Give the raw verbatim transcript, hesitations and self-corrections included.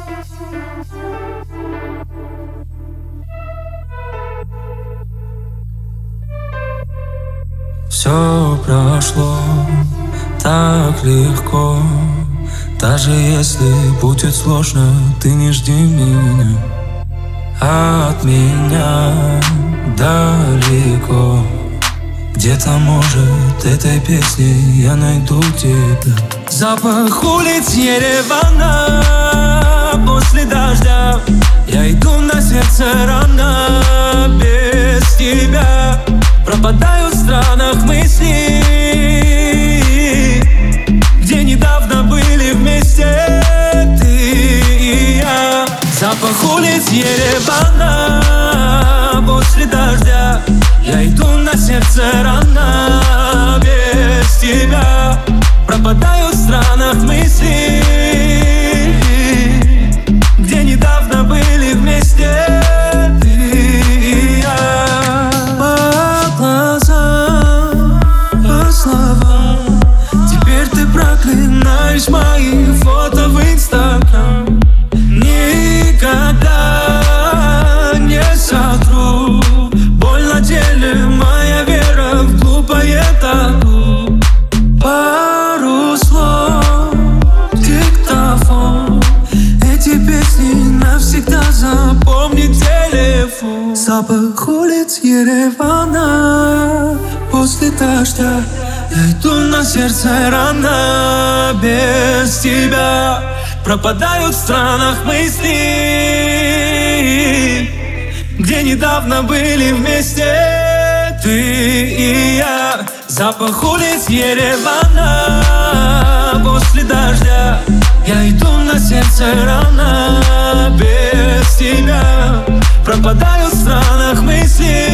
Все прошло так легко. Даже если будет сложно, ты не жди меня. От меня далеко. Где-то, может, этой песней я найду тебя. Запах улиц Еревана после дождя. Я иду, на сердце рана без тебя. Пропадаю в странах мыслей, где недавно были вместе ты и я. Запах улиц Еревана после дождя. Я иду, на сердце рана без тебя. Пропадаю в странах мыслей, где недавно были вместе ты и я. По глазам, по словам, теперь ты проклинаешь мои фото в Инстаграм. Никогда не сотру боль на теле, моя вера в глупое табу. Пару слов, диктофон, эти песни навсегда запомни телефон. Запах улиц Еревана после дождя. Я иду, на сердце рана без тебя. Пропадаю в странах мыслей, где недавно были вместе ты и я. Запах улиц Еревана после дождя. Я иду, на сердце рана без тебя. Пропадаю в странах мыслей.